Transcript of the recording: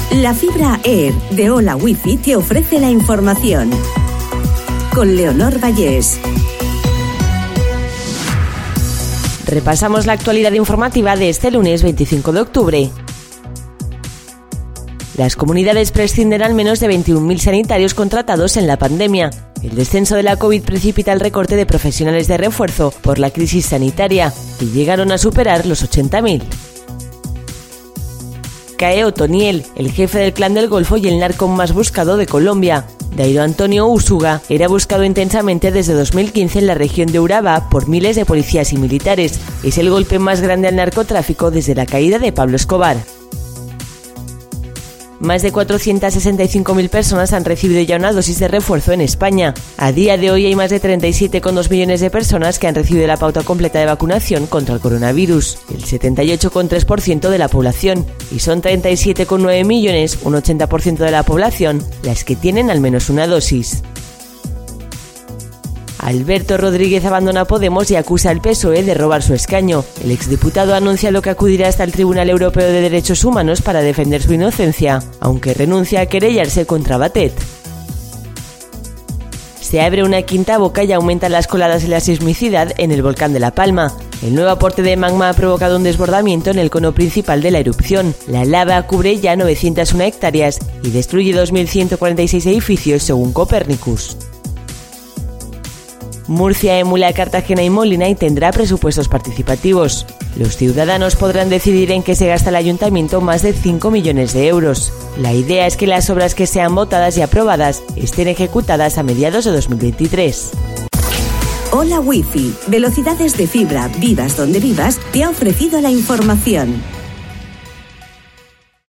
La fibra Air de Hola Wifi te ofrece la información. Con Leonor Vallés. Repasamos la actualidad informativa de este lunes 25 de octubre. Las comunidades prescinden al menos de 21.000 sanitarios contratados en la pandemia. El descenso de la COVID precipita el recorte de profesionales de refuerzo por la crisis sanitaria, que llegaron a superar los 80.000. Cae Otoniel, el jefe del Clan del Golfo y el narco más buscado de Colombia. Dairo Antonio Usuga era buscado intensamente desde 2015 en la región de Urabá por miles de policías y militares. Es el golpe más grande al narcotráfico desde la caída de Pablo Escobar. Más de 465.000 personas han recibido ya una dosis de refuerzo en España. A día de hoy hay más de 37,2 millones de personas que han recibido la pauta completa de vacunación contra el coronavirus, el 78,3% de la población, y son 37,9 millones, un 80% de la población, las que tienen al menos una dosis. Alberto Rodríguez abandona Podemos y acusa al PSOE de robar su escaño. El exdiputado ha anunciado que acudirá hasta el Tribunal Europeo de Derechos Humanos para defender su inocencia, aunque renuncia a querellarse contra Batet. Se abre una quinta boca y aumentan las coladas y la sismicidad en el volcán de La Palma. El nuevo aporte de magma ha provocado un desbordamiento en el cono principal de la erupción. La lava cubre ya 901 hectáreas y destruye 2.146 edificios según Copernicus. Murcia emula Cartagena y Molina y tendrá presupuestos participativos. Los ciudadanos podrán decidir en qué se gasta el ayuntamiento más de 5 millones de euros. La idea es que las obras que sean votadas y aprobadas estén ejecutadas a mediados de 2023. Hola Wifi, velocidades de fibra, vivas donde vivas, te ha ofrecido la información.